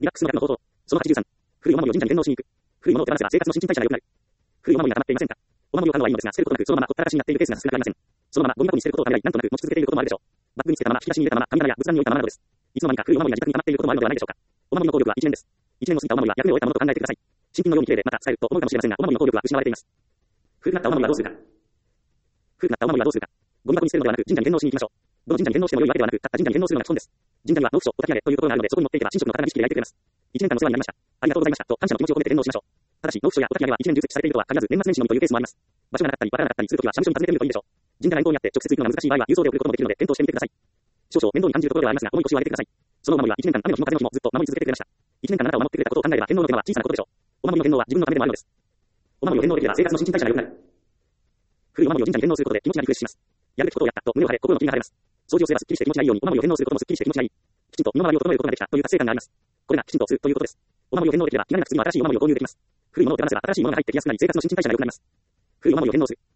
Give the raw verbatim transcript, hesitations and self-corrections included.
リラックスの逆の方法。そのはちじゅうさん。古いお守りを神社に返納しに行く。古いお守りが手放せば生活の新陳代謝が良くなる。古いお守りが溜まっていませんか？お守りを買うのはいいのですが、捨てることなくそのままほったらかしになっているケースが少なくありません。そのままゴミ箱に捨てることをためらい、なんとなく持ち続けていることもあるでしょう。バッグにつけたまま、引き出しに入れたまま、神棚や仏壇に置いたままなどです。いつの間にか古いお守りが自宅に溜まっていることもあるのではないでしょうか。お守りの効力はいちねんです。いちねんを過ぎたお守りは役目を終えたものと考えてください。新品のように綺麗で、また使えると思うかもしれませんが、お守りの効力は失われています。古くなったお守りはどうするか。古くなったお守りはどうするか。ゴミ箱に捨てるのではなく、神社に返納しに行きましょう。どの神社に返納しても良いわけではなく、たった神社に返納するのが基本です。神社には納付書、お焚き上げというところがあるので、そこに持っていけば神職の方が意識で焼いてくれます。いちねんかんお世話になりました。ありがとうございました。と感謝の気持ちを込めて返納しましょう。ただし、納付書やお焚き上げはいちねん中設置されているとは限らず、年末年始のみというケースもあります。場所がなかったり、わからなかったりするときは、社務所に訪ねてみるといいでしょう。神社が遠方にあって直接行くのが難しい場合は、郵送で送ることもできるので、検討してみてください。少々面倒に感じるところではありますが、重い腰を上げてください。そのお守りはいちねんかん雨の日も風の日もずっと守り続けてくれました。いちねんかんあなたを守ってくれたことを考えれば、返納の手間は小さなことでしょう。お守りの返納は自分のためでもあるのです。お守りを返納できれば生活の新陳代謝が良くなる。古いお守りを神社に返納することで気持ちがリフレッシュします。やるべきことをやったと胸を張れ、心の霧が晴れます。掃除をすればすっきりして気持ちがいいように、お守りを返納することもすっきりして気持ちがいい。きちんと身の回りを整えることができたという達成感があります。これがきちんとするということです。お守りを返納できれば気兼ねなく次の新しいお守りを購入できます。古いものを手放せば新しいものが入ってきやすくなり、生活の新陳代謝が良くなります。古いお守りを返納する。